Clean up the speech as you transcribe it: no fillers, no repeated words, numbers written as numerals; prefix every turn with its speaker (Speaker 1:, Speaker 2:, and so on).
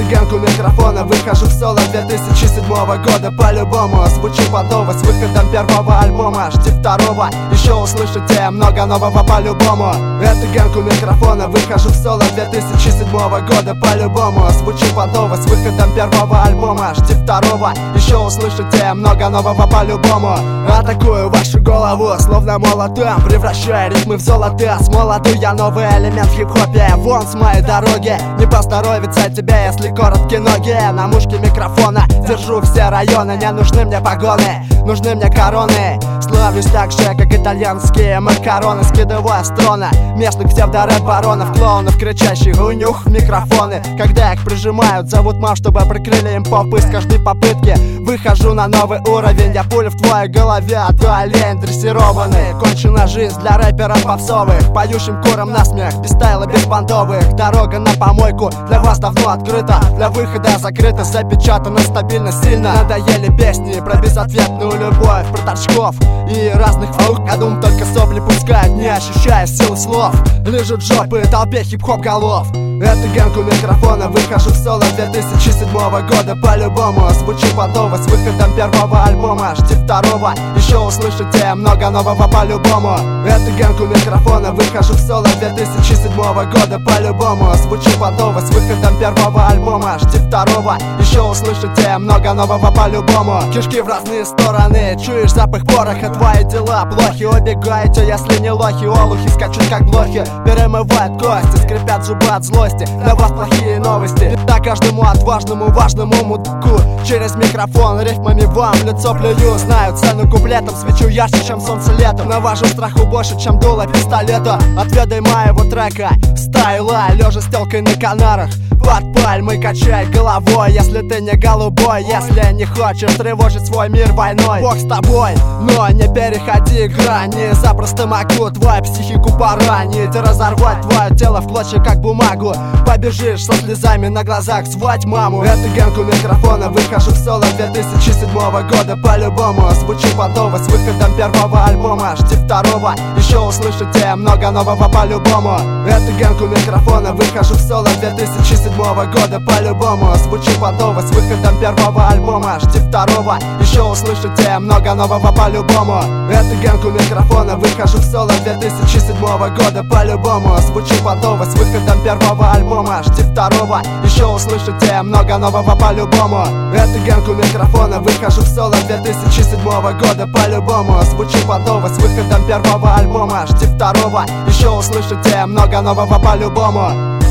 Speaker 1: Гэнг у микрофона, выхожу в соло 2007 года. По-любому звучу по-ново с выходом первого альбома. Жди второго, еще услышите много нового по-любому. Это Гэнг у микрофона, выхожу в соло 2007 года. По-любому звучу по-ново с выходом первого альбома. Жди второго, еще услышите много нового по-любому. Атакую вашу голову, словно молотом, превращая ритмы в золото. С молоту я новый элемент в хип-хопе. Вон с моей дороги, не поздоровится тебе, если короткие ноги. На мушке микрофона держу все районы. Не нужны мне погоны, нужны мне короны. Славлюсь так же, как итальянские макароны. Скидывая с трона местных псевдорэп-баронов, клоунов, кричащих унюх в микрофоны. Когда их прижимают, зовут мам, чтобы прикрыли им попы. С каждой попытки выхожу на новый уровень. Я пулю в твоей голове, а ты олень дрессированный. Кончена жизнь для рэперов попсовых, поющим кором насмех, без стайла, без бандовых. Дорога на помойку для вас давно открыта, для выхода закрыта, запечатана стабильно, сильно. Надоели песни про безответную любовь, про торчков и разных фух. Я думаю, только сопли пускают, не ощущая силы слов. Лежат жопы толпе хип-хоп голов. Это Гэнг у микрофона, выхожу в соло 2007 года. По-любому звучу по-ново с выходом первого альбома. Жди второго, еще услышите много нового по-любому. Это Гэнг у микрофона, выхожу в соло 2007 года. По-любому звучу по-ново с выходом первого альбома. Жди второго, еще услышите много нового по-любому. Кишки в разные стороны, чуешь запах пороха, твои дела плохи. Убегаете, если не лохи, олухи скачут как блохи. Перемывают кости, скрипят зубы от злости. Для вас плохие новости. Да каждому отважному, важному мудаку через микрофон рифмами вам в лицо плюю. Знаю цену куплетом, свечу ярче, чем солнце летом. Навожу страху больше, чем дуло пистолета. Отведай моего трека стайла, лежа с телкой на Канарах. Под пальмой качай головой, если ты не голубой. Если не хочешь тревожить свой мир войной, Бог с тобой, но не переходи грани. Запросто могу твою психику поранить, разорвать твое тело в клочья, как бумагу. Побежишь со слезами на глазах звать маму. Это Гэнг у микрофона, выхожу в соло 2007 года. По-любому звучу по-ново с выходом первого альбома. Жди второго, еще услышите много нового по-любому. Это Гэнг у микрофона, выхожу в соло 2007 года. По-любому звучу по-ново с выходом первого альбома. Жди второго, еще услышите много нового по-любому. Это Гэнг у микрофона, выхожу в соло 2007 года. По-любому звучу по-ново с выходом первого альбома. Жди второго, еще услышите много нового по-любому. Это Гэнг у микрофона, выхожу в соло 2007 года. По-любому звучу по-ново с выходом первого альбома. Жди второго, еще услышите много нового по-любому.